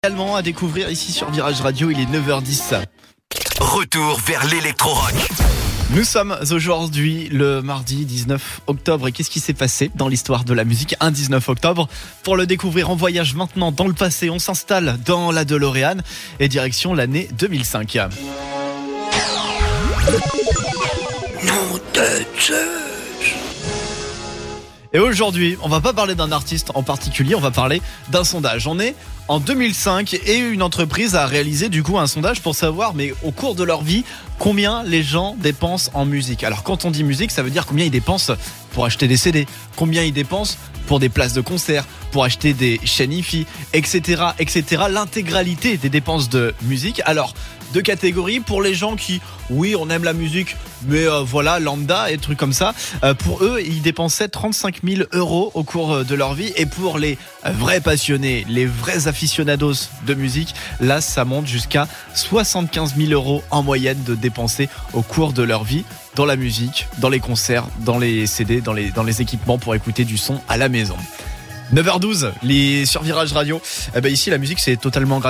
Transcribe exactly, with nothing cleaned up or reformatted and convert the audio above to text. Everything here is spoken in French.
Également à découvrir ici sur Virage Radio, il est neuf heures dix. Retour vers l'électro-rock. Nous sommes aujourd'hui le mardi dix-neuf octobre et qu'est-ce qui s'est passé dans l'histoire de la musique un dix-neuf octobre? Pour le découvrir, on voyage maintenant dans le passé, on s'installe dans la DeLorean et direction l'année deux mille cinq. Nom de Zeus. Et aujourd'hui, on va pas parler d'un artiste en particulier, on va parler d'un sondage. On est en deux mille cinq et une entreprise a réalisé du coup un sondage pour savoir, mais au cours de leur vie, combien les gens dépensent en musique. Alors quand on dit musique, ça veut dire combien ils dépensent pour acheter des C D, combien ils dépensent pour des places de concert, pour acheter des chaînes hi-fi, et cetera, et cetera. L'intégralité des dépenses de musique. Alors, deux catégories pour les gens qui, oui, on aime la musique, mais euh, voilà, lambda et trucs comme ça. Euh, pour eux, ils dépensaient trente-cinq mille euros au cours de leur vie. Et pour les vrais passionnés, les vrais aficionados de musique, là, ça monte jusqu'à soixante-quinze mille euros en moyenne de dépenser au cours de leur vie dans la musique, dans les concerts, dans les C D, dans les, dans les équipements pour écouter du son à la maison. neuf heures douze, les sur Virage Radio. Eh ben ici, la musique, c'est totalement gratuit.